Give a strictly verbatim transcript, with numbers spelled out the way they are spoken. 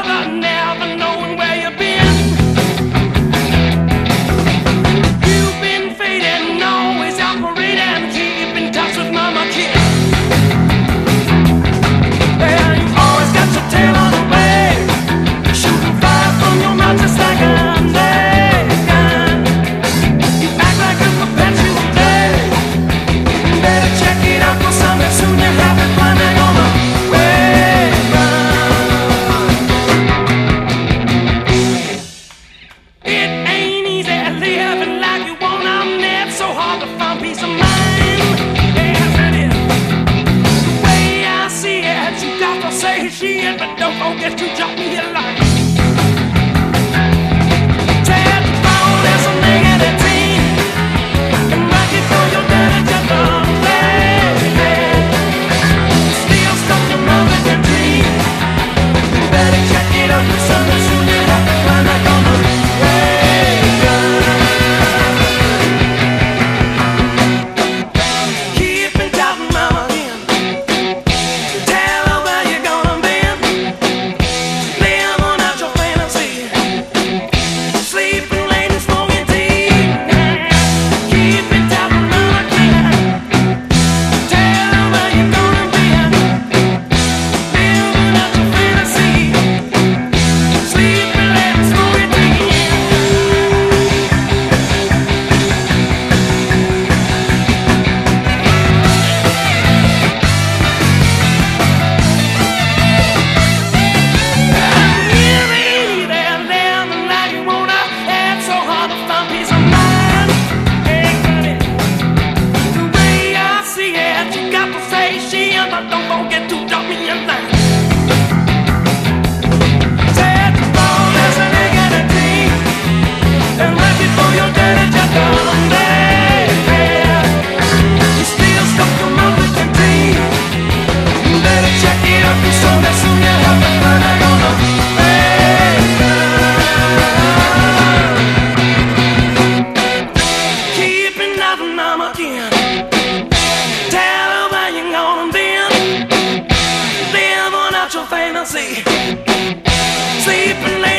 never, never knowing where you've been. You've been fading, always operating, keep in touch with mama kid. Yeah, you always got your tail on the wave, shooting fire from your mouth just like a gun. You act like a perpetual day. Better check it out, 'cause someday soon you have it climbing on the way. It ain't easy living like you want out there. It's so hard to find peace of mind. Yes, it is. The way I see it, you got to say shit, but don't forget to drop me a line. Tell the phone there's a negativity, and right before your daddy just don't play. Still stuck your mouth in your dream. You better check it out, 'cause someday soon you have to find out on the way. Keep in touch, mama, again. Tell her where you're gonna be. Live on out your fantasy. Sleeping late and smoking tea. Keep in touch, mama, again. Tell her where you're gonna be. Living out your fantasy. Sleeping late and smoking tea. Really, they're living like you wanna. It's so hard to find peace of mind. Hey, buddy, the way I see it, you got to say shit, but don't forget to drop me a line. Said the phone is a negativity, and right before your daddy just gone there. You still stuck your mouth with your teeth. You better check it out, 'cause someday soon you have to find out on the way. Keeping nothing, I'm again. Tell her where you're gonna be. Live on out your fantasy. Sleeping late.